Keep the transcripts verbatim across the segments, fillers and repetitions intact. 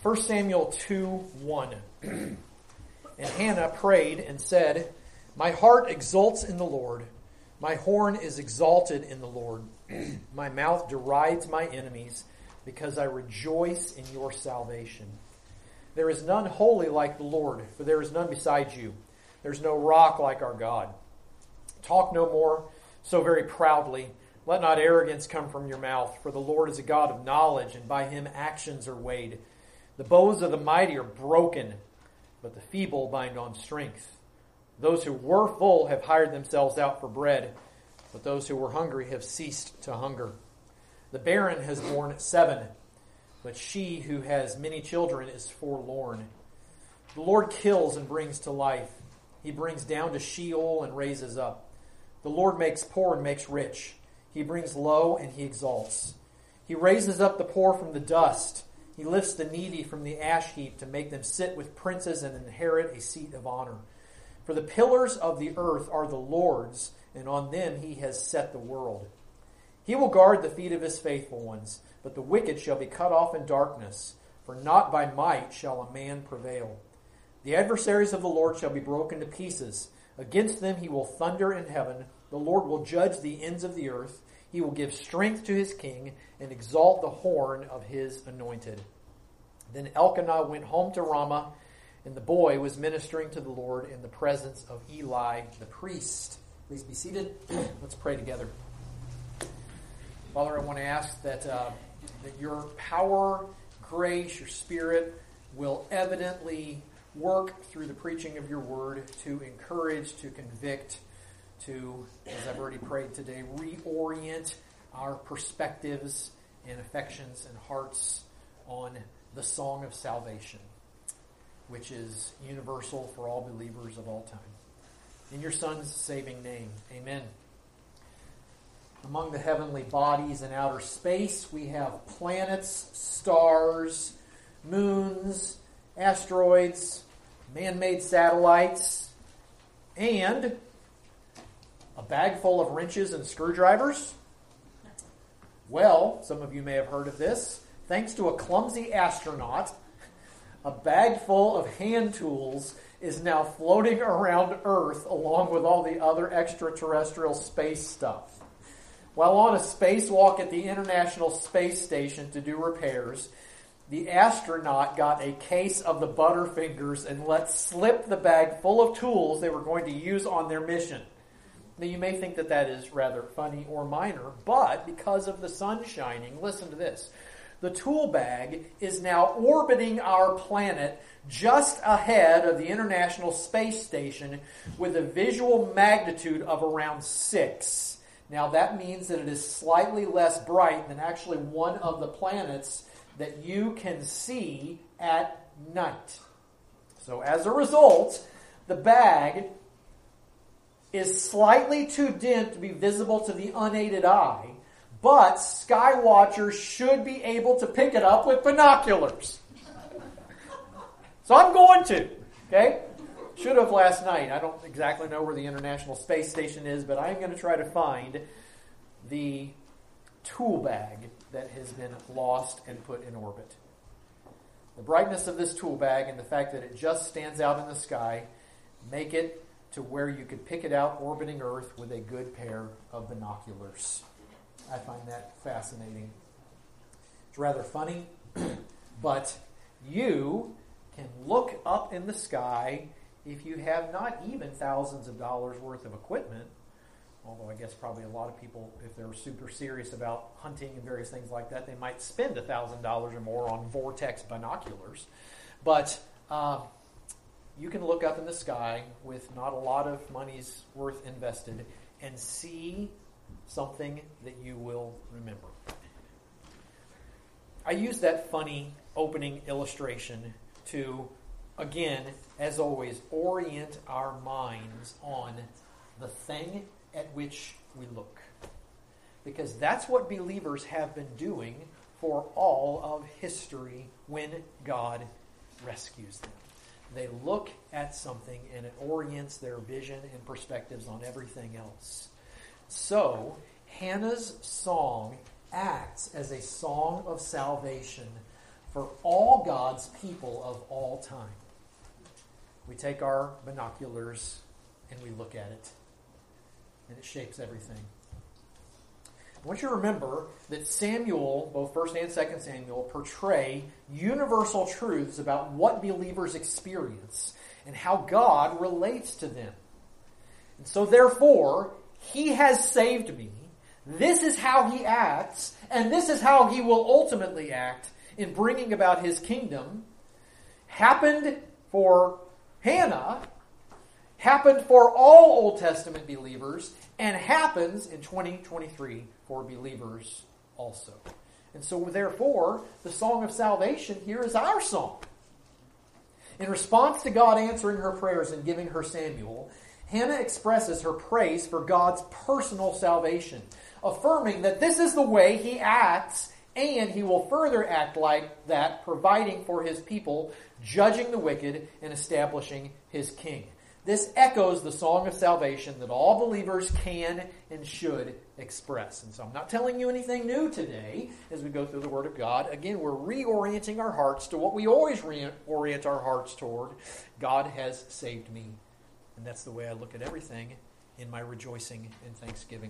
First Samuel two one. And Hannah prayed and said, "My heart exults in the Lord. My horn is exalted in the Lord. My mouth derides my enemies, because I rejoice in your salvation. There is none holy like the Lord, for there is none besides you. There's no rock like our God. Talk no more so very proudly. Let not arrogance come from your mouth, for the Lord is a God of knowledge, and by him actions are weighed. The bows of the mighty are broken, but the feeble bind on strength. Those who were full have hired themselves out for bread, but those who were hungry have ceased to hunger. The barren has borne seven, but she who has many children is forlorn. The Lord kills and brings to life. He brings down to Sheol and raises up. The Lord makes poor and makes rich. He brings low and he exalts. He raises up the poor from the dust. He lifts the needy from the ash heap to make them sit with princes and inherit a seat of honor. For the pillars of the earth are the Lord's, and on them he has set the world. He will guard the feet of his faithful ones, but the wicked shall be cut off in darkness, for not by might shall a man prevail. The adversaries of the Lord shall be broken to pieces. Against them he will thunder in heaven. The Lord will judge the ends of the earth. He will give strength to his king and exalt the horn of his anointed. Then Elkanah went home to Ramah, and the boy was ministering to the Lord in the presence of Eli the priest. Please be seated. Let's pray together. Father, I want to ask that uh, that your power, grace, your Spirit will evidently work through the preaching of your word to encourage, to convict, to, as I've already prayed today, reorient our perspectives and affections and hearts on the song of salvation, which is universal for all believers of all time. In your Son's saving name, amen. Among the heavenly bodies in outer space, we have planets, stars, moons, asteroids, man-made satellites, and a bag full of wrenches and screwdrivers. Well, some of you may have heard of this. Thanks to a clumsy astronaut, a bag full of hand tools is now floating around Earth along with all the other extraterrestrial space stuff. While on a spacewalk at the International Space Station to do repairs, the astronaut got a case of the Butterfingers and let slip the bag full of tools they were going to use on their mission. Now, you may think that that is rather funny or minor, but because of the sun shining, listen to this. The tool bag is now orbiting our planet just ahead of the International Space Station with a visual magnitude of around six. Now, that means that it is slightly less bright than actually one of the planets that you can see at night. So, as a result, the bag is slightly too dim to be visible to the unaided eye, but sky watchers should be able to pick it up with binoculars. So I'm going to, okay? Should have last night. I don't exactly know where the International Space Station is, but I'm going to try to find the tool bag that has been lost and put in orbit. The brightness of this tool bag and the fact that it just stands out in the sky make it to where you could pick it out orbiting Earth with a good pair of binoculars. I find that fascinating. It's rather funny, but you can look up in the sky if you have not even thousands of dollars worth of equipment, although I guess probably a lot of people, if they're super serious about hunting and various things like that, they might spend one thousand dollars or more on Vortex binoculars. But uh, you can look up in the sky with not a lot of money's worth invested and see something that you will remember. I use that funny opening illustration to, again, as always, orient our minds on the thing at which we look. Because that's what believers have been doing for all of history when God rescues them. They look at something and it orients their vision and perspectives on everything else. So, Hannah's song acts as a song of salvation for all God's people of all time. We take our binoculars and we look at it, and it shapes everything. I want you to remember that Samuel, both First and Second Samuel, portray universal truths about what believers experience and how God relates to them. And so therefore, He has saved me. This is how He acts, and this is how He will ultimately act in bringing about His kingdom. Happened for Hannah, happened for all Old Testament believers, and happens in twenty twenty-three for believers also. And so therefore, the song of salvation here is our song. In response to God answering her prayers and giving her Samuel, Hannah expresses her praise for God's personal salvation, affirming that this is the way He acts, and He will further act like that, providing for His people, judging the wicked, and establishing His king. This echoes the song of salvation that all believers can and should express. And so I'm not telling you anything new today as we go through the Word of God. Again, we're reorienting our hearts to what we always reorient our hearts toward. God has saved me. And that's the way I look at everything in my rejoicing and thanksgiving.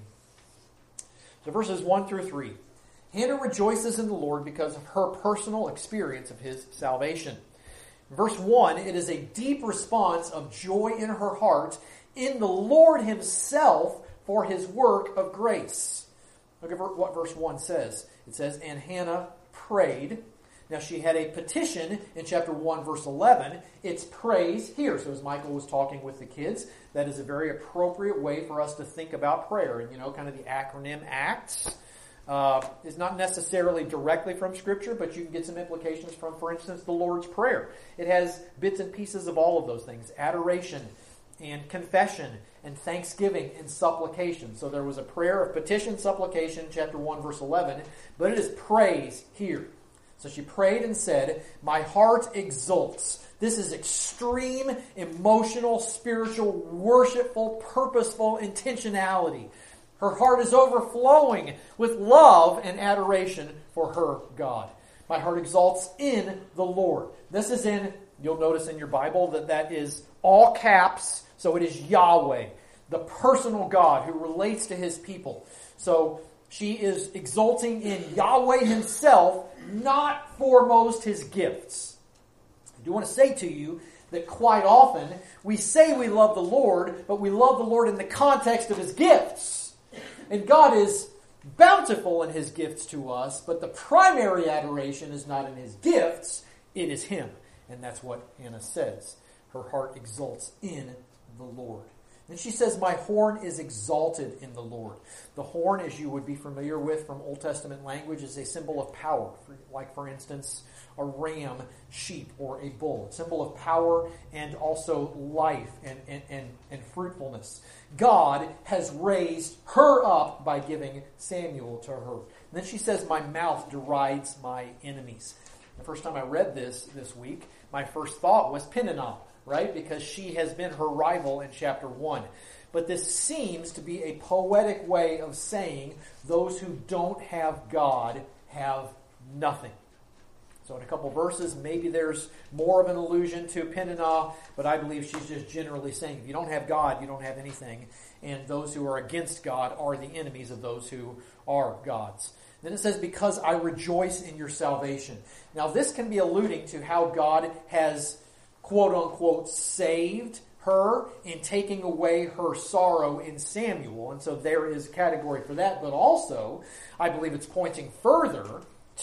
So verses one through three. Hannah rejoices in the Lord because of her personal experience of His salvation. Verse one, it is a deep response of joy in her heart in the Lord Himself for His work of grace. Look at what verse one says. It says, and Hannah prayed. Now she had a petition in chapter one, verse eleven. It's praise here. So as Michael was talking with the kids, that is a very appropriate way for us to think about prayer. And you know, kind of the acronym ACTS. Uh, is not necessarily directly from Scripture, but you can get some implications from, for instance, the Lord's Prayer. It has bits and pieces of all of those things. Adoration and confession and thanksgiving and supplication. So there was a prayer of petition, supplication, chapter one, verse eleven, but it is praise here. So she prayed and said, my heart exults. This is extreme, emotional, spiritual, worshipful, purposeful intentionality. Her heart is overflowing with love and adoration for her God. My heart exalts in the Lord. This is in, you'll notice in your Bible that that is all caps, so it is Yahweh, the personal God who relates to His people. So she is exulting in Yahweh Himself, not foremost His gifts. I do want to say to you that quite often we say we love the Lord, but we love the Lord in the context of His gifts. And God is bountiful in His gifts to us, but the primary adoration is not in His gifts, it is Him. And that's what Hannah says. Her heart exults in the Lord. Then she says, my horn is exalted in the Lord. The horn, as you would be familiar with from Old Testament language, is a symbol of power. Like, for instance, a ram, sheep, or a bull. A symbol of power and also life and, and, and, and fruitfulness. God has raised her up by giving Samuel to her. And then she says, my mouth derides my enemies. The first time I read this this week, my first thought was Peninnah, right? Because she has been her rival in chapter one. But this seems to be a poetic way of saying those who don't have God have nothing. So in a couple verses, maybe there's more of an allusion to Peninnah, but I believe she's just generally saying, if you don't have God, you don't have anything. And those who are against God are the enemies of those who are God's. Then it says, because I rejoice in your salvation. Now this can be alluding to how God has, quote unquote, saved her in taking away her sorrow in Samuel. And so there is a category for that. But also, I believe it's pointing further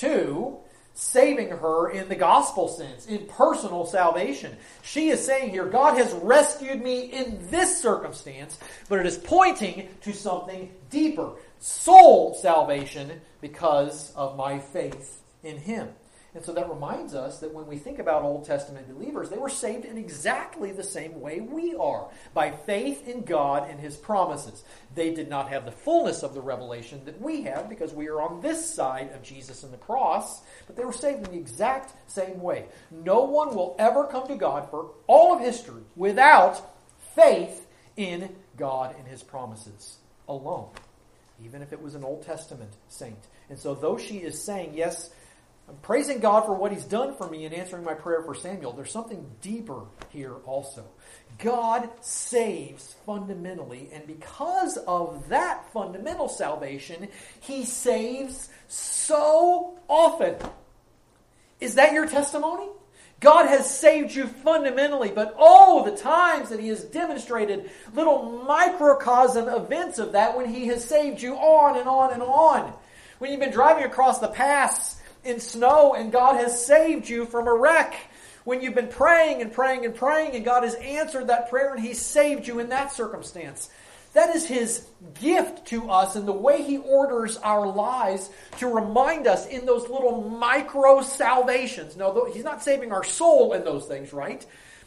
to saving her in the gospel sense, in personal salvation. She is saying here, God has rescued me in this circumstance, but it is pointing to something deeper. Soul salvation because of my faith in Him. And so that reminds us that when we think about Old Testament believers, they were saved in exactly the same way we are, by faith in God and His promises. They did not have the fullness of the revelation that we have because we are on this side of Jesus and the cross, but they were saved in the exact same way. No one will ever come to God for all of history without faith in God and His promises alone, even if it was an Old Testament saint. And so though she is saying, yes, I'm praising God for what he's done for me in answering my prayer for Samuel. There's something deeper here also. God saves fundamentally, and because of that fundamental salvation, he saves so often. Is that your testimony? God has saved you fundamentally, but oh, the times that he has demonstrated little microcosm events of that when he has saved you on and on and on. When you've been driving across the pass in snow and God has saved you from a wreck. When you've been praying and praying and praying and God has answered that prayer and he saved you in that circumstance. That is his gift to us and the way he orders our lives to remind us in those little micro salvations. No, he's not saving our soul in those things, right?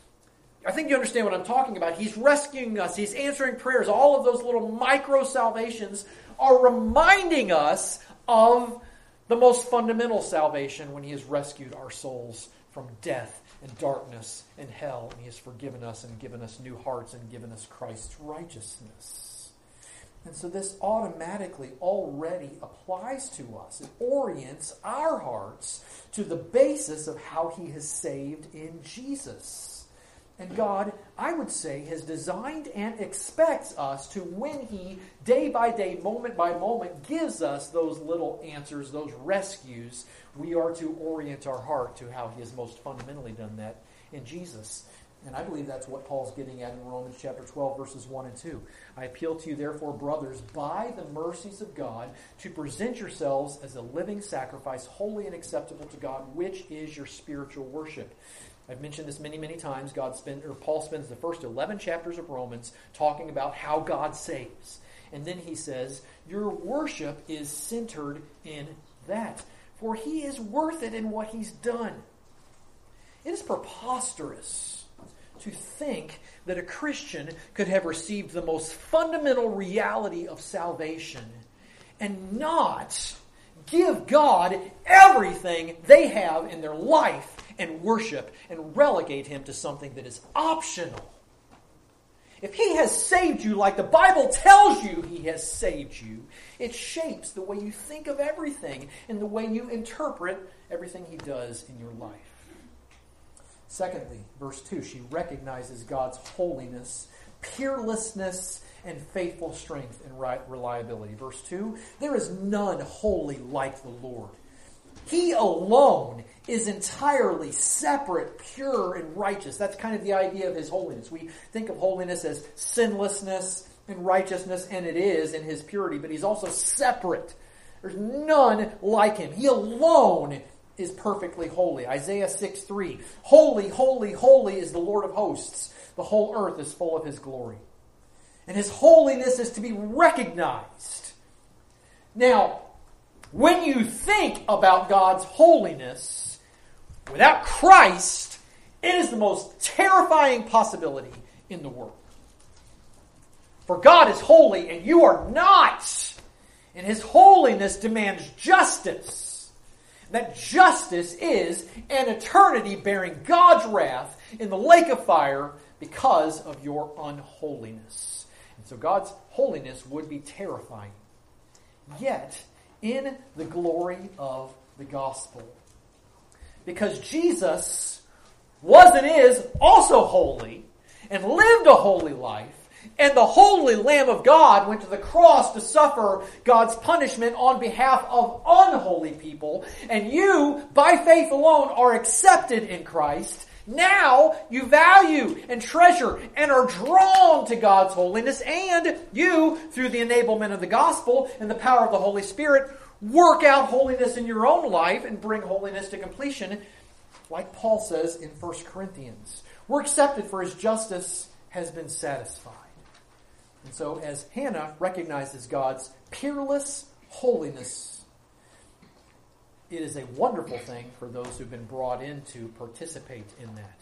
I think you understand what I'm talking about. He's rescuing us. He's answering prayers. All of those little micro salvations are reminding us of the most fundamental salvation when he has rescued our souls from death and darkness and hell. And he has forgiven us and given us new hearts and given us Christ's righteousness. And so this automatically already applies to us. It orients our hearts to the basis of how he has saved in Jesus. And God, I would say, has designed and expects us to, when he, day by day, moment by moment, gives us those little answers, those rescues, we are to orient our heart to how he has most fundamentally done that in Jesus. And I believe that's what Paul's getting at in Romans chapter twelve, verses one and two. I appeal to you, therefore, brothers, by the mercies of God, to present yourselves as a living sacrifice, holy and acceptable to God, which is your spiritual worship. I've mentioned this many, many times. God spend, or Paul spends the first eleven chapters of Romans talking about how God saves. And then he says, your worship is centered in that. For he is worth it in what he's done. It is preposterous to think that a Christian could have received the most fundamental reality of salvation and not give God everything they have in their life and worship and relegate him to something that is optional. If he has saved you like the Bible tells you he has saved you, it shapes the way you think of everything and the way you interpret everything he does in your life. Secondly, verse two, she recognizes God's holiness, peerlessness, and faithful strength and reliability. Verse two, there is none holy like the Lord. He alone is entirely separate, pure, and righteous. That's kind of the idea of his holiness. We think of holiness as sinlessness and righteousness, and it is in his purity, but he's also separate. There's none like him. He alone is perfectly holy. Isaiah six three, holy, holy, holy is the Lord of hosts. The whole earth is full of his glory. And his holiness is to be recognized. Now, when you think about God's holiness, without Christ, it is the most terrifying possibility in the world. For God is holy and you are not. And his holiness demands justice. That justice is an eternity bearing God's wrath in the lake of fire because of your unholiness. And so God's holiness would be terrifying. Yet, in the glory of the gospel. Because Jesus was and is also holy and lived a holy life, and the holy Lamb of God went to the cross to suffer God's punishment on behalf of unholy people, and you, by faith alone, are accepted in Christ. Now you value and treasure and are drawn to God's holiness, and you, through the enablement of the gospel and the power of the Holy Spirit, work out holiness in your own life and bring holiness to completion, like Paul says in First Corinthians. We're accepted for his justice has been satisfied. And so as Hannah recognizes God's peerless holiness, it is a wonderful thing for those who've been brought in to participate in that.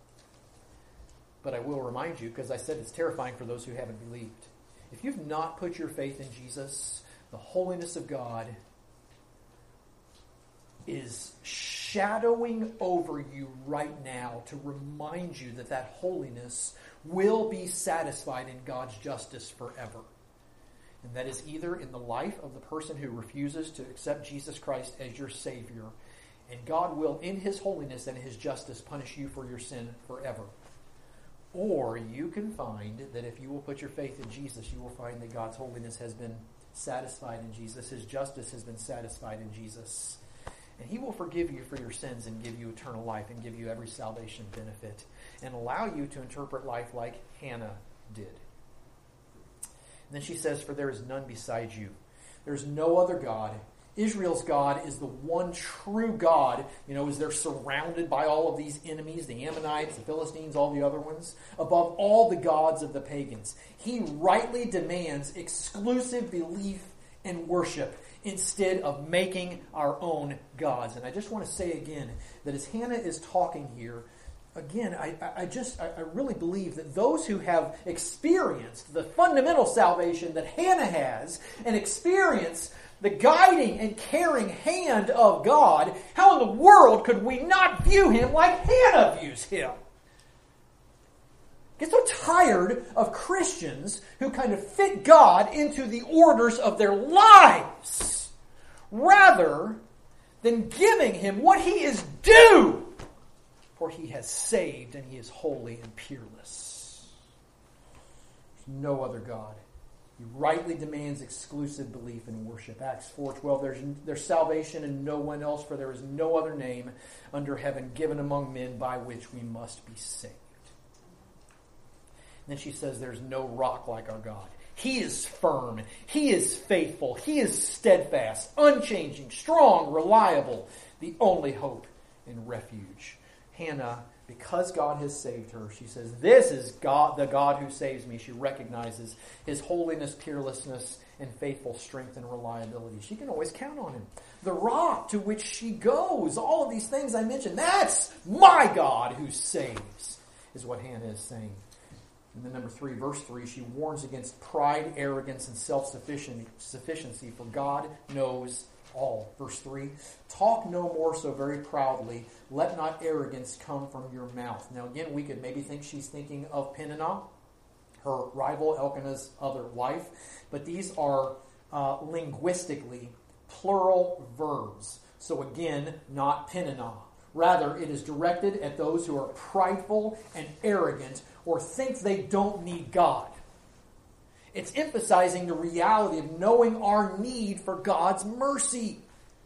But I will remind you, because I said it's terrifying for those who haven't believed. If you've not put your faith in Jesus, the holiness of God is shadowing over you right now to remind you that that holiness will be satisfied in God's justice forever. And that is either in the life of the person who refuses to accept Jesus Christ as your Savior and God will, in his holiness and his justice, punish you for your sin forever. Or you can find that if you will put your faith in Jesus, you will find that God's holiness has been satisfied in Jesus. His justice has been satisfied in Jesus. And he will forgive you for your sins and give you eternal life and give you every salvation benefit and allow you to interpret life like Hannah did. And then she says, for there is none beside you. There's no other God. Israel's God is the one true God, you know, as they're surrounded by all of these enemies, the Ammonites, the Philistines, all the other ones, above all the gods of the pagans. He rightly demands exclusive belief and worship instead of making our own gods. And I just want to say again that as Hannah is talking here, again, I, I just, I really believe that those who have experienced the fundamental salvation that Hannah has and experience the guiding and caring hand of God, how in the world could we not view him like Hannah views him? I get so tired of Christians who kind of fit God into the orders of their lives rather than giving him what he is due. For he has saved and he is holy and peerless. There's no other God. He rightly demands exclusive belief and worship. Acts four twelve, there's, there's salvation in no one else, for there is no other name under heaven given among men by which we must be saved. And then she says there's no rock like our God. He is firm. He is faithful. He is steadfast, unchanging, strong, reliable, the only hope and refuge. Hannah, because God has saved her, she says, this is God, the God who saves me. She recognizes his holiness, peerlessness, and faithful strength and reliability. She can always count on him. The rock to which she goes, all of these things I mentioned, that's my God who saves, is what Hannah is saying. And then number three, verse three, she warns against pride, arrogance, and self-sufficiency, for God knows all. Verse three, talk no more so very proudly. Let not arrogance come from your mouth. Now again, we could maybe think she's thinking of Peninnah, her rival Elkanah's other wife. But these are uh, linguistically plural verbs. So again, not Peninnah. Rather, it is directed at those who are prideful and arrogant or think they don't need God. It's emphasizing the reality of knowing our need for God's mercy.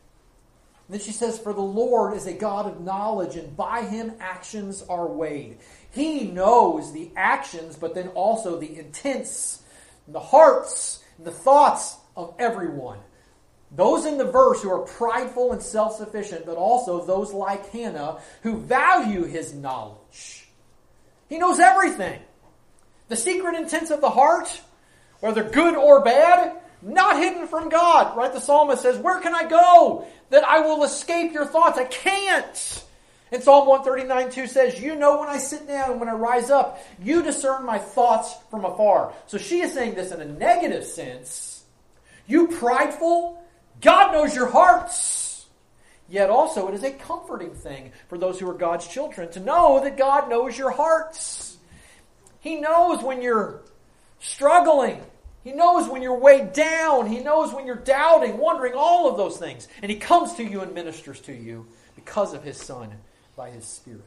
And then she says, for the Lord is a God of knowledge, and by him actions are weighed. He knows the actions, but then also the intents, and the hearts, and the thoughts of everyone. Those in the verse who are prideful and self-sufficient, but also those like Hannah who value his knowledge. He knows everything. The secret intents of the heart, whether good or bad, not hidden from God. Right? The psalmist says, where can I go that I will escape your thoughts? I can't. And Psalm one thirty-nine two says, you know when I sit down and when I rise up, you discern my thoughts from afar. So she is saying this in a negative sense. You prideful, God knows your hearts. Yet also it is a comforting thing for those who are God's children to know that God knows your hearts. He knows when you're struggling. He knows when you're weighed down. He knows when you're doubting, wondering, all of those things. And he comes to you and ministers to you because of his Son by his Spirit.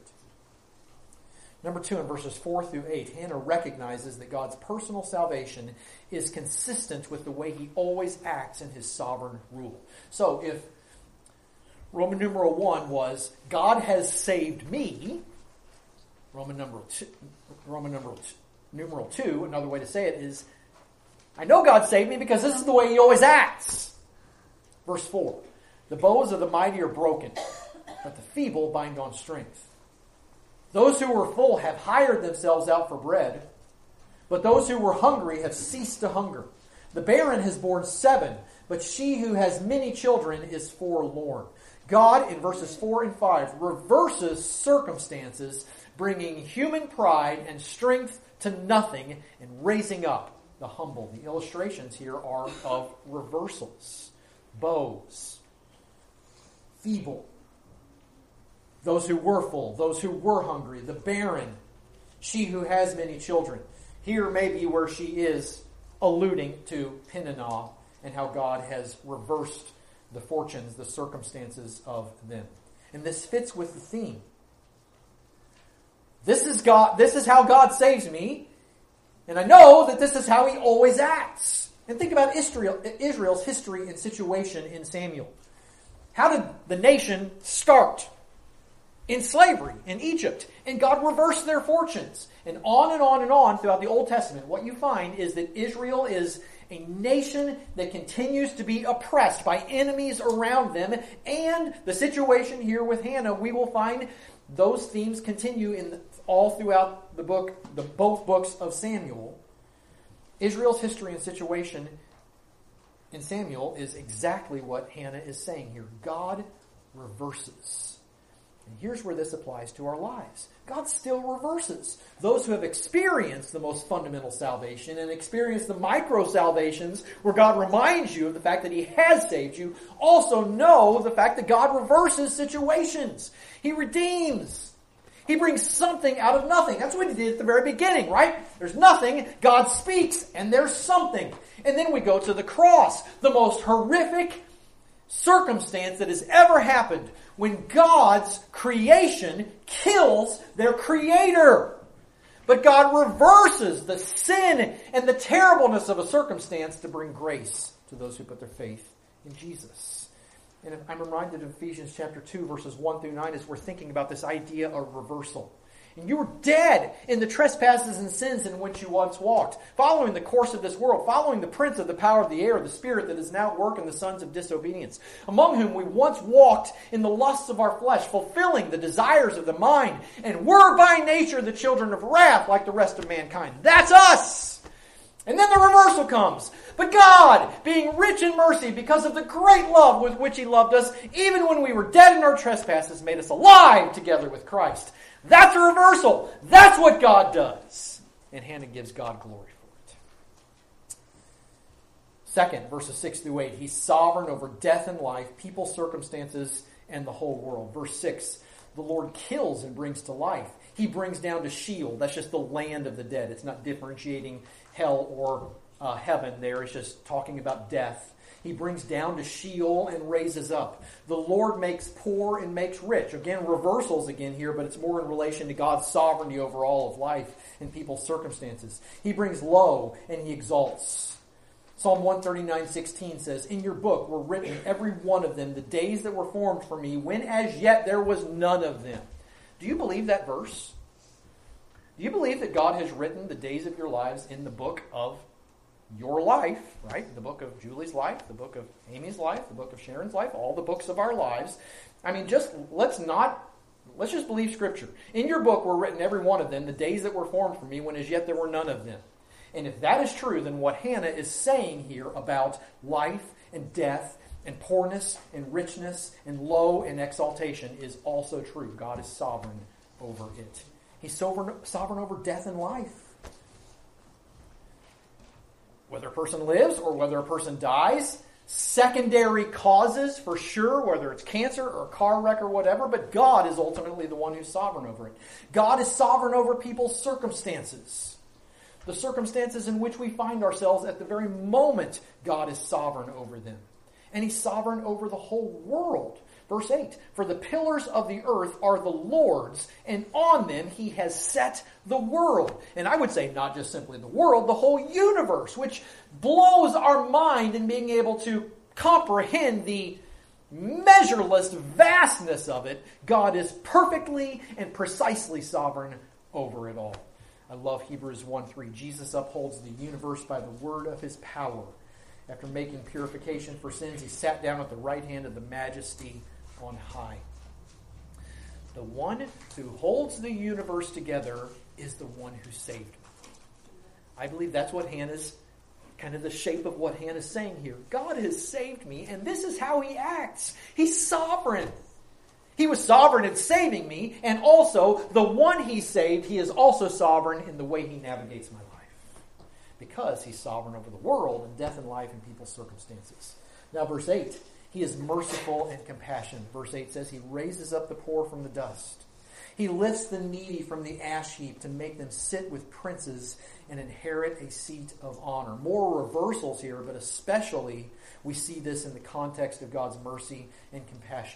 Number two, in verses four through eight, Hannah recognizes that God's personal salvation is consistent with the way he always acts in his sovereign rule. So if Roman numeral one was, God has saved me, Roman numeral two, Roman numeral two, numeral two, another way to say it is, I know God saved me because this is the way he always acts. Verse four, the bows of the mighty are broken, but the feeble bind on strength. Those who were full have hired themselves out for bread, but those who were hungry have ceased to hunger. The barren has borne seven, but she who has many children is forlorn. God, in verses four and five, reverses circumstances, bringing human pride and strength to nothing and raising up the humble. The illustrations here are of reversals. Bows. Feeble. Those who were full. Those who were hungry. The barren. She who has many children. Here may be where she is alluding to Peninnah and how God has reversed the fortunes, the circumstances of them. And this fits with the theme. This is God, this is how God saves me, and I know that this is how he always acts. And think about Israel, Israel's history and situation in Samuel. How did the nation start? In slavery in Egypt. And God reversed their fortunes. And on and on and on throughout the Old Testament, what you find is that Israel is a nation that continues to be oppressed by enemies around them. And the situation here with Hannah, we will find those themes continue in the, all throughout the book, the both books of Samuel. Israel's history and situation in Samuel is exactly what Hannah is saying here. God reverses. And here's where this applies to our lives. God still reverses. Those who have experienced the most fundamental salvation and experienced the micro salvations where God reminds you of the fact that he has saved you also know the fact that God reverses situations. He redeems. He brings something out of nothing. That's what he did at the very beginning, right? There's nothing. God speaks and there's something. And then we go to the cross, the most horrific circumstance that has ever happened, when God's creation kills their creator. But God reverses the sin and the terribleness of a circumstance to bring grace to those who put their faith in Jesus. And I'm reminded of Ephesians chapter two, verses one through nine, as we're thinking about this idea of reversal. And you were dead in the trespasses and sins in which you once walked, following the course of this world, following the prince of the power of the air, the spirit that is now at work in the sons of disobedience, among whom we once walked in the lusts of our flesh, fulfilling the desires of the mind, and were by nature the children of wrath like the rest of mankind. That's us! And then the reversal comes. But God, being rich in mercy because of the great love with which he loved us, even when we were dead in our trespasses, made us alive together with Christ. That's a reversal. That's what God does. And Hannah gives God glory for it. Second, verses six through eight, he's sovereign over death and life, people, circumstances, and the whole world. Verse six, the Lord kills and brings to life. He brings down to Sheol. That's just the land of the dead. It's not differentiating hell or uh, heaven there. It's just talking about death. He brings down to Sheol and raises up. The Lord makes poor and makes rich. Again, reversals again here, but it's more in relation to God's sovereignty over all of life and people's circumstances. He brings low and he exalts. Psalm one thirty-nine sixteen says, in your book were written every one of them, the days that were formed for me, when as yet there was none of them. Do you believe that verse? Do you believe that God has written the days of your lives in the book of your life, right? The book of Julie's life, the book of Amy's life, the book of Sharon's life, all the books of our lives. I mean, just let's not, let's just believe Scripture. In your book were written every one of them, the days that were formed for me, when as yet there were none of them. And if that is true, then what Hannah is saying here about life and death and poorness and richness and low and exaltation is also true. God is sovereign over it. He's sovereign, sovereign over death and life. Whether a person lives or whether a person dies, secondary causes for sure, whether it's cancer or a car wreck or whatever, but God is ultimately the one who's sovereign over it. God is sovereign over people's circumstances. The circumstances in which we find ourselves at the very moment, God is sovereign over them. And he's sovereign over the whole world. Verse eight, for the pillars of the earth are the Lord's, and on them he has set the world. And I would say not just simply the world, the whole universe, which blows our mind in being able to comprehend the measureless vastness of it. God is perfectly and precisely sovereign over it all. I love Hebrews one three. Jesus upholds the universe by the word of his power. After making purification for sins, he sat down at the right hand of the majesty on high. The one who holds the universe together is the one who saved me. I believe that's what Hannah's, kind of the shape of what Hannah's saying here. God has saved me, and this is how he acts. He's sovereign. He was sovereign in saving me, and also the one he saved, he is also sovereign in the way he navigates my life. Because he's sovereign over the world and death and life and people's circumstances. Now verse eight, he is merciful and compassionate. Verse eight says he raises up the poor from the dust. He lifts the needy from the ash heap to make them sit with princes and inherit a seat of honor. More reversals here, but especially we see this in the context of God's mercy and compassion.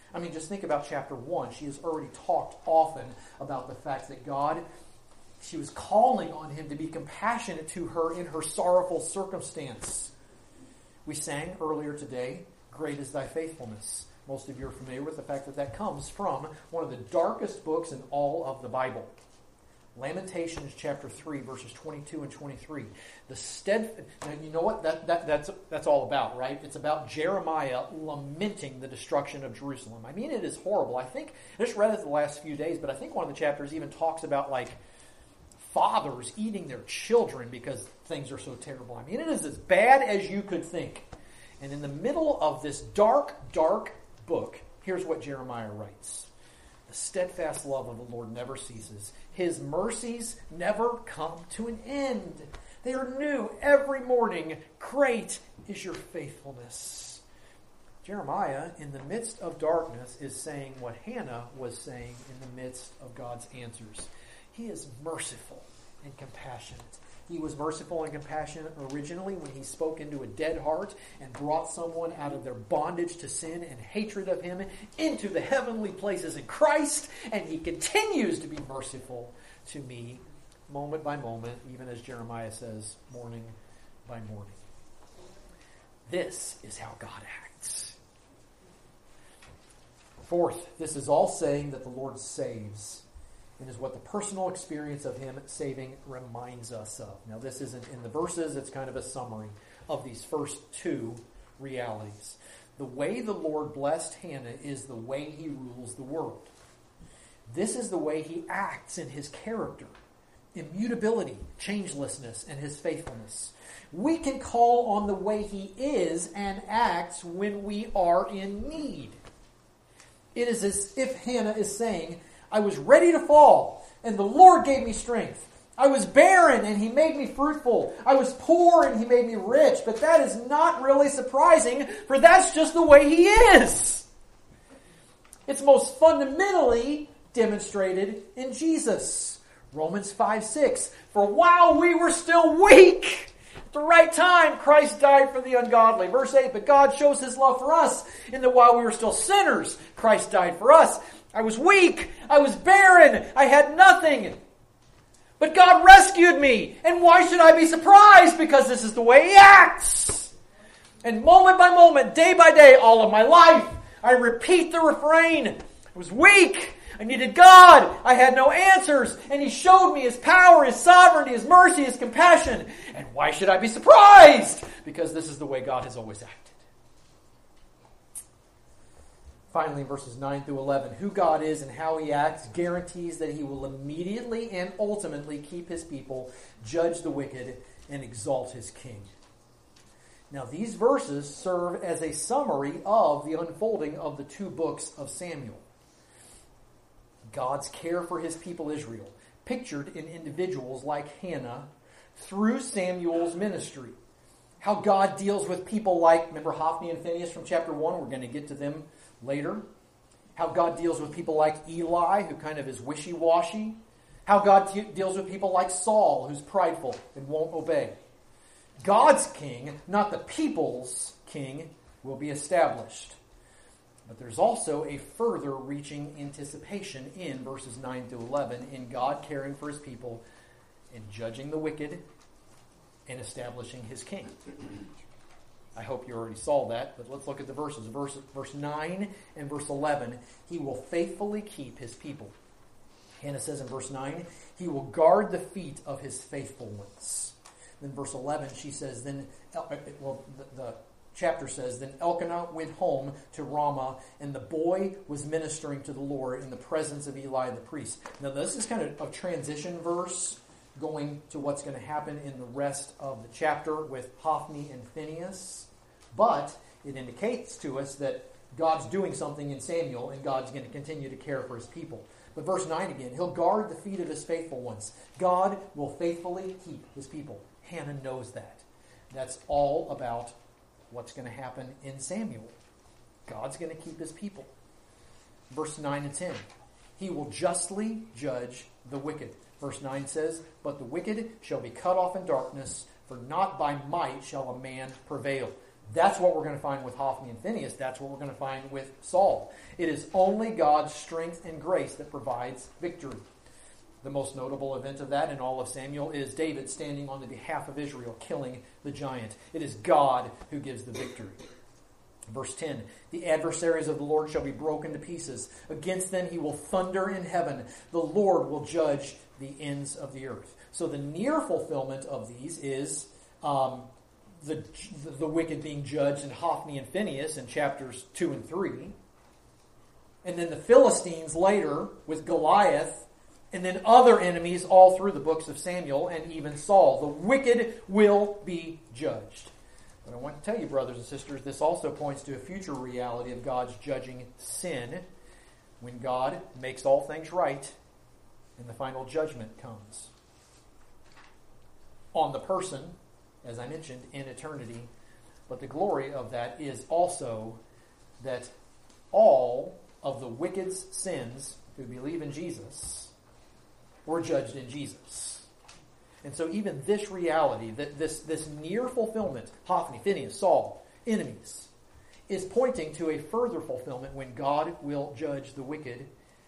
I mean, just think about chapter one. She has already talked often about the fact that God, she was calling on him to be compassionate to her in her sorrowful circumstance. We sang earlier today, "Great is thy faithfulness." Most of you are familiar with the fact that that comes from one of the darkest books in all of the Bible. Lamentations chapter three, verses twenty-two and twenty-three. The stead, now you know what that, that that's that's all about, right? It's about Jeremiah lamenting the destruction of Jerusalem. I mean, it is horrible. I think I just read it the last few days, but I think one of the chapters even talks about like fathers eating their children because things are so terrible. I mean, it is as bad as you could think. And in the middle of this dark, dark book, here's what Jeremiah writes. The steadfast love of the Lord never ceases. His mercies never come to an end. They are new every morning. Great is your faithfulness. Jeremiah, in the midst of darkness, is saying what Hannah was saying in the midst of God's answers. He is merciful and compassionate. He was merciful and compassionate originally when he spoke into a dead heart and brought someone out of their bondage to sin and hatred of him into the heavenly places in Christ. And he continues to be merciful to me moment by moment, even as Jeremiah says, morning by morning. This is how God acts. Fourth, this is all saying that the Lord saves. And is what the personal experience of him saving reminds us of. Now, this isn't in the verses. It's kind of a summary of these first two realities. The way the Lord blessed Hannah is the way he rules the world. This is the way he acts in his character, immutability, changelessness, and his faithfulness. We can call on the way he is and acts when we are in need. It is as if Hannah is saying, I was ready to fall, and the Lord gave me strength. I was barren, and he made me fruitful. I was poor, and he made me rich. But that is not really surprising, for that's just the way he is. It's most fundamentally demonstrated in Jesus. Romans five six. For while we were still weak, at the right time, Christ died for the ungodly. Verse eight. But God shows his love for us, in that while we were still sinners, Christ died for us. I was weak. I was barren. I had nothing. But God rescued me. And why should I be surprised? Because this is the way he acts. And moment by moment, day by day, all of my life, I repeat the refrain. I was weak. I needed God. I had no answers. And he showed me his power, his sovereignty, his mercy, his compassion. And why should I be surprised? Because this is the way God has always acted. Finally, verses nine through eleven, who God is and how he acts guarantees that he will immediately and ultimately keep his people, judge the wicked, and exalt his king. Now, these verses serve as a summary of the unfolding of the two books of Samuel. God's care for his people Israel, pictured in individuals like Hannah through Samuel's ministry. How God deals with people like, remember Hophni and Phinehas from chapter one? We're going to get to them later. How God deals with people like Eli, who kind of is wishy-washy. How God t- deals with people like Saul, who's prideful and won't obey. God's king, not the people's king, will be established. But there's also a further reaching anticipation in verses nine through eleven in God caring for his people and judging the wicked and establishing his king. I hope you already saw that, but let's look at the verses. Verse, verse nine and verse eleven, he will faithfully keep his people. Hannah says in verse nine, he will guard the feet of his faithful ones. Then verse eleven, she says, then, well, the, the chapter says, then Elkanah went home to Ramah, and the boy was ministering to the Lord in the presence of Eli the priest. Now this is kind of a transition verse going to what's going to happen in the rest of the chapter with Hophni and Phinehas. But it indicates to us that God's doing something in Samuel, and God's going to continue to care for his people. But verse nine again, he'll guard the feet of his faithful ones. God will faithfully keep his people. Hannah knows that. That's all about what's going to happen in Samuel. God's going to keep his people. Verse nine and ten, he will justly judge the wicked. Verse nine says, but the wicked shall be cut off in darkness, for not by might shall a man prevail. That's what we're going to find with Hophni and Phinehas. That's what we're going to find with Saul. It is only God's strength and grace that provides victory. The most notable event of that in all of Samuel is David standing on the behalf of Israel, killing the giant. It is God who gives the victory. Verse ten, the adversaries of the Lord shall be broken to pieces. Against them he will thunder in heaven. The Lord will judge the ends of the earth. So the near fulfillment of these is um, the, the wicked being judged in Hophni and Phinehas in chapters two and three. And then the Philistines later with Goliath. And then other enemies all through the books of Samuel and even Saul. The wicked will be judged. But I want to tell you, brothers and sisters, this also points to a future reality of God's judging sin when God makes all things right and the final judgment comes on the person, as I mentioned, in eternity. But the glory of that is also that all of the wicked's sins who believe in Jesus were judged in Jesus. And so even this reality, that this, this near fulfillment, Hophni, Phinehas, Saul, enemies, is pointing to a further fulfillment when God will judge the wicked.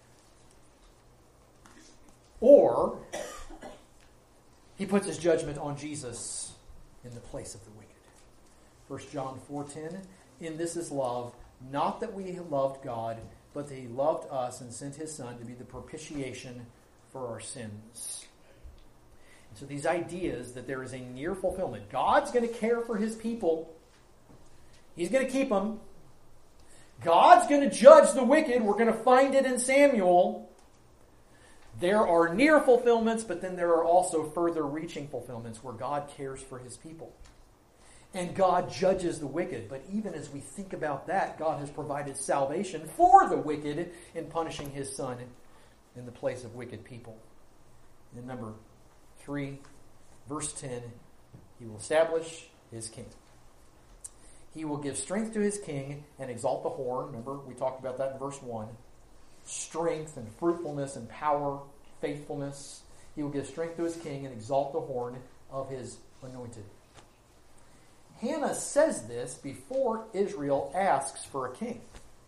Or he puts his judgment on Jesus in the place of the wicked. First John four ten, in this is love, not that we loved God, but that he loved us and sent his Son to be the propitiation for our sins. So these ideas that there is a near fulfillment. God's going to care for his people. He's going to keep them. God's going to judge the wicked. We're going to find it in Samuel. There are near fulfillments, but then there are also further reaching fulfillments where God cares for his people. And God judges the wicked. But even as we think about that, God has provided salvation for the wicked in punishing his Son in the place of wicked people. And number three, verse ten, he will establish his king. He will give strength to his king and exalt the horn. Remember, we talked about that in verse one. Strength and fruitfulness and power, faithfulness. He will give strength to his king and exalt the horn of his anointed. Hannah says this before Israel asks for a king.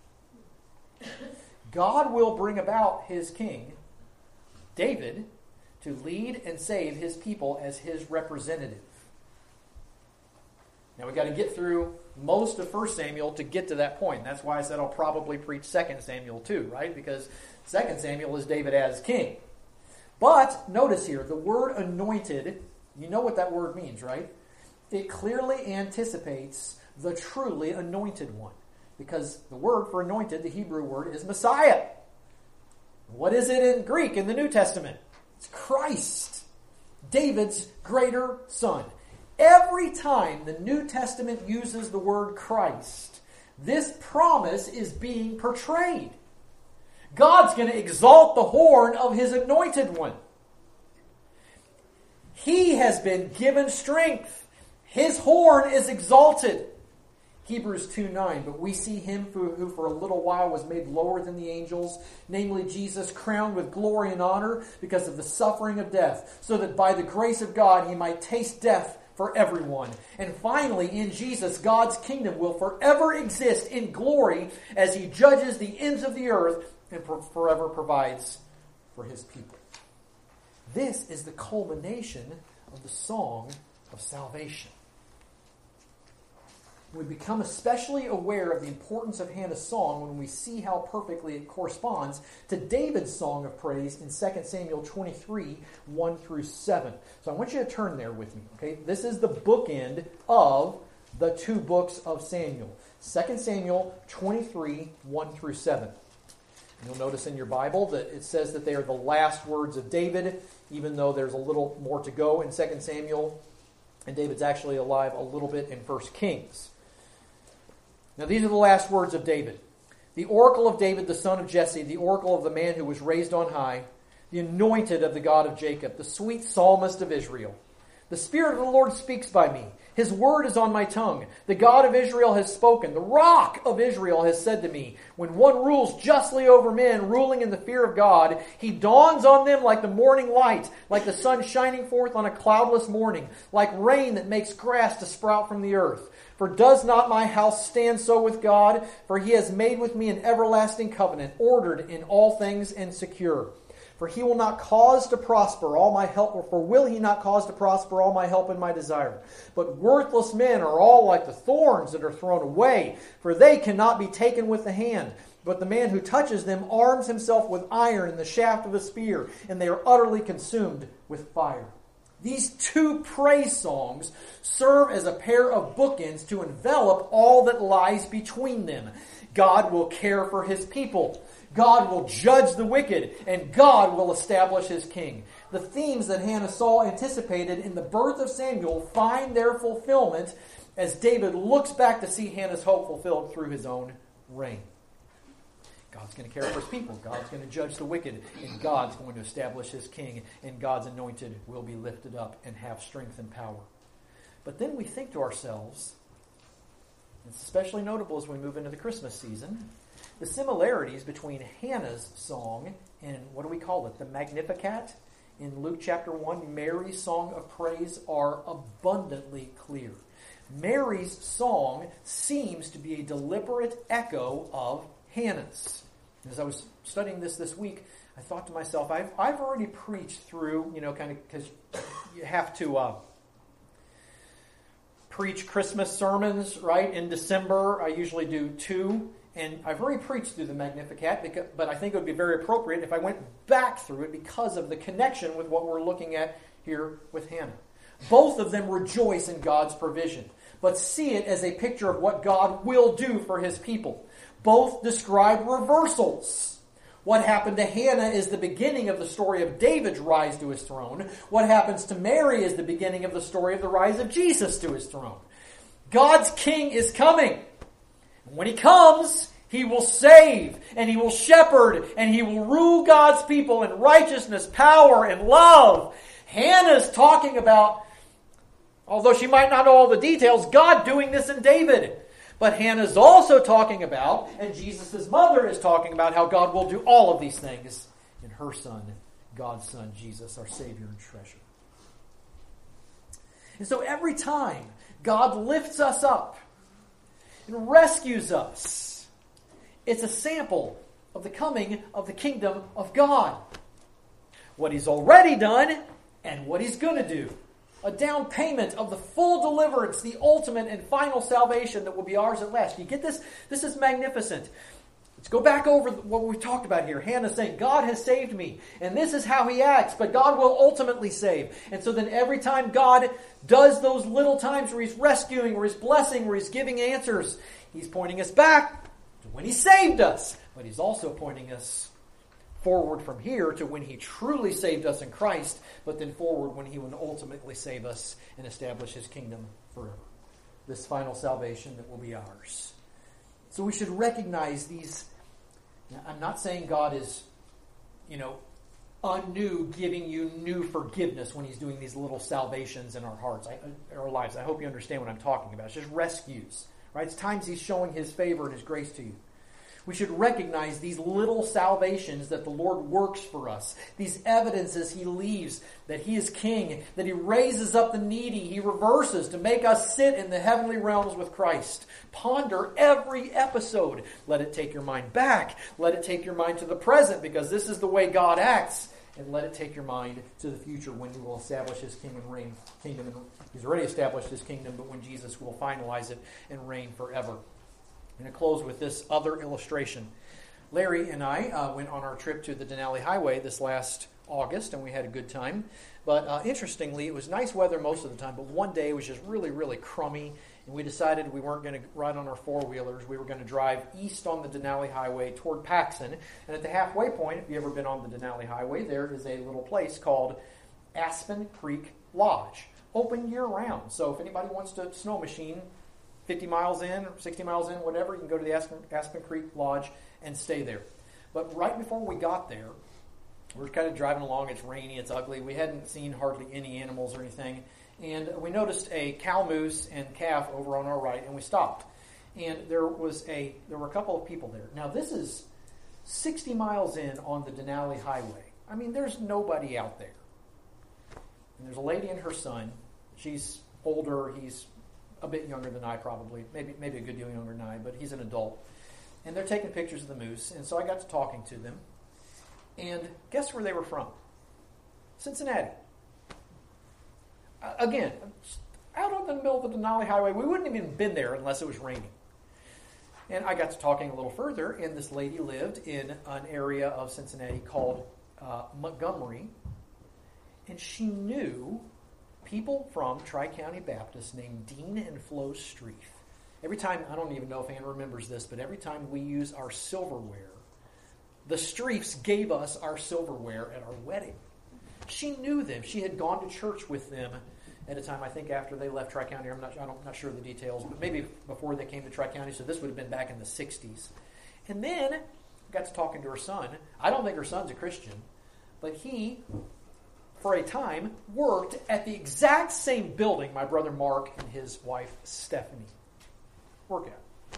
God will bring about his king, David, to lead and save his people as his representative. Now we've got to get through most of First Samuel to get to that point. That's why I said I'll probably preach Second Samuel too, right? Because Second Samuel is David as king. But notice here, the word anointed, you know what that word means, right? It clearly anticipates the truly anointed one. Because the word for anointed, the Hebrew word, is Messiah. What is it in Greek in the New Testament? It's Christ, David's greater son. Every time the New Testament uses the word Christ, this promise is being portrayed. God's going to exalt the horn of his anointed one. He has been given strength. His horn is exalted. Hebrews two nine, but we see him who, who for a little while was made lower than the angels, namely Jesus, crowned with glory and honor because of the suffering of death, so that by the grace of God he might taste death for everyone. And finally, in Jesus, God's kingdom will forever exist in glory as he judges the ends of the earth and forever provides for his people. This is the culmination of the song of salvation. We become especially aware of the importance of Hannah's song when we see how perfectly it corresponds to David's song of praise in Second Samuel twenty-three, one through seven. So I want you to turn there with me. Okay, this is the bookend of the two books of Samuel. Second Samuel twenty-three, one through seven. And you'll notice in your Bible that it says that they are the last words of David, even though there's a little more to go in Second Samuel. And David's actually alive a little bit in First Kings. Now these are the last words of David. The oracle of David, the son of Jesse, the oracle of the man who was raised on high, the anointed of the God of Jacob, the sweet psalmist of Israel. The Spirit of the Lord speaks by me. His word is on my tongue. The God of Israel has spoken. The Rock of Israel has said to me, when one rules justly over men, ruling in the fear of God, he dawns on them like the morning light, like the sun shining forth on a cloudless morning, like rain that makes grass to sprout from the earth. For does not my house stand so with God? For he has made with me an everlasting covenant, ordered in all things and secure. For he will not cause to prosper all my help, for will he not cause to prosper all my help and my desire? But worthless men are all like the thorns that are thrown away, for they cannot be taken with the hand. But the man who touches them arms himself with iron in the shaft of a spear, and they are utterly consumed with fire. These two praise songs serve as a pair of bookends to envelop all that lies between them. God will care for his people. God will judge the wicked, and God will establish his king. The themes that Hannah saw anticipated in the birth of Samuel find their fulfillment as David looks back to see Hannah's hope fulfilled through his own reign. God's going to care for his people. God's going to judge the wicked, and God's going to establish his king, and God's anointed will be lifted up and have strength and power. But then we think to ourselves, it's especially notable as we move into the Christmas season, the similarities between Hannah's song and, what do we call it, the Magnificat in Luke chapter one, Mary's song of praise, are abundantly clear. Mary's song seems to be a deliberate echo of Hannah's. As I was studying this this week, I thought to myself, I've, I've already preached through, you know, kind of, because you have to uh, preach Christmas sermons, right, in December. I usually do two. And I've already preached through the Magnificat, because, but I think it would be very appropriate if I went back through it because of the connection with what we're looking at here with Hannah. Both of them rejoice in God's provision, but see it as a picture of what God will do for his people. Both describe reversals. What happened to Hannah is the beginning of the story of David's rise to his throne. What happens to Mary is the beginning of the story of the rise of Jesus to his throne. God's king is coming. When he comes, he will save, and he will shepherd, and he will rule God's people in righteousness, power, and love. Hannah's talking about, although she might not know all the details, God doing this in David. But Hannah's also talking about, and Jesus' mother is talking about, how God will do all of these things in her son, God's son, Jesus, our Savior and treasure. And so every time God lifts us up and rescues us, it's a sample of the coming of the kingdom of God. What he's already done and what he's going to do. A down payment of the full deliverance, the ultimate and final salvation that will be ours at last. You get this? This is magnificent. Let's go back over what we talked about here. Hannah saying, God has saved me, and this is how he acts, but God will ultimately save. And so then every time God does those little times where he's rescuing, where he's blessing, where he's giving answers, he's pointing us back to when he saved us. But he's also pointing us forward from here to when he truly saved us in Christ, but then forward when he will ultimately save us and establish his kingdom forever. This final salvation that will be ours. So we should recognize these. I'm not saying God is, you know, anew giving you new forgiveness when he's doing these little salvations in our hearts, our lives. I hope you understand what I'm talking about. It's just rescues, right? It's times he's showing his favor and his grace to you. We should recognize these little salvations that the Lord works for us. These evidences he leaves that he is king, that he raises up the needy, he reverses to make us sit in the heavenly realms with Christ. Ponder every episode. Let it take your mind back. Let it take your mind to the present, because this is the way God acts. And let it take your mind to the future when he will establish his king and reign, kingdom. And he's already established his kingdom, but when Jesus will finalize it and reign forever. I'm going to close with this other illustration. Larry and I uh, went on our trip to the Denali Highway this last August, and we had a good time. But uh, interestingly, it was nice weather most of the time, but one day it was just really, really crummy, and we decided we weren't going to ride on our four-wheelers. We were going to drive east on the Denali Highway toward Paxson. And at the halfway point, if you've ever been on the Denali Highway, there is a little place called Aspen Creek Lodge, open year-round. So if anybody wants to snow machine fifty miles in, or sixty miles in, whatever, you can go to the Aspen, Aspen Creek Lodge and stay there. But right before we got there, we're kind of driving along. It's rainy, it's ugly. We hadn't seen hardly any animals or anything. And we noticed a cow moose and calf over on our right, and we stopped. And there was a there were a couple of people there. Now, this is sixty miles in on the Denali Highway. I mean, there's nobody out there. And there's a lady and her son. She's older. He's a bit younger than I, probably. Maybe maybe a good deal younger than I, but he's an adult. And they're taking pictures of the moose. And so I got to talking to them. And guess where they were from? Cincinnati. Uh, again, out on the middle of the Denali Highway. We wouldn't have even been there unless it was raining. And I got to talking a little further, and this lady lived in an area of Cincinnati called uh, Montgomery, and she knew people from Tri-County Baptist named Dean and Flo Streif. Every time, I don't even know if Ann remembers this, but every time we use our silverware, the Streifs gave us our silverware at our wedding. She knew them. She had gone to church with them at a time, I think, after they left Tri-County. I'm not, I'm not sure of the details, but maybe before they came to Tri-County, so this would have been back in the sixties. And then I got to talking to her son. I don't think her son's a Christian, but he, for a time, worked at the exact same building my brother Mark and his wife Stephanie work at.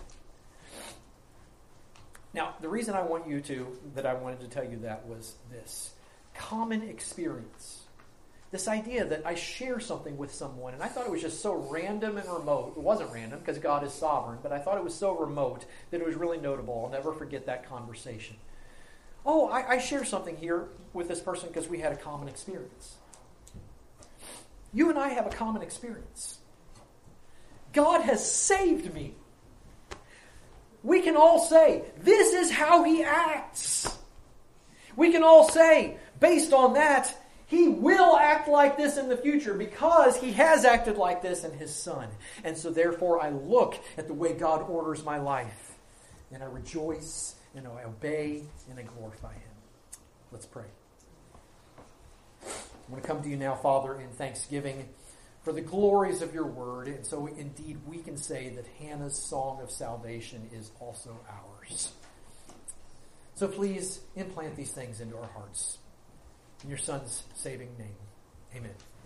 Now, the reason I want you to, that I wanted to tell you that was this. Common experience. This idea that I share something with someone, and I thought it was just so random and remote. It wasn't random because God is sovereign, but I thought it was so remote that it was really notable. I'll never forget that conversation. Oh, I, I share something here with this person because we had a common experience. You and I have a common experience. God has saved me. We can all say, this is how He acts. We can all say, based on that, He will act like this in the future because He has acted like this in His Son. And so therefore I look at the way God orders my life, and I rejoice, and I obey, and I glorify Him. Let's pray. I want to come to you now, Father, in thanksgiving for the glories of your word. And so indeed we can say that Hannah's song of salvation is also ours. So please implant these things into our hearts. In your Son's saving name, amen.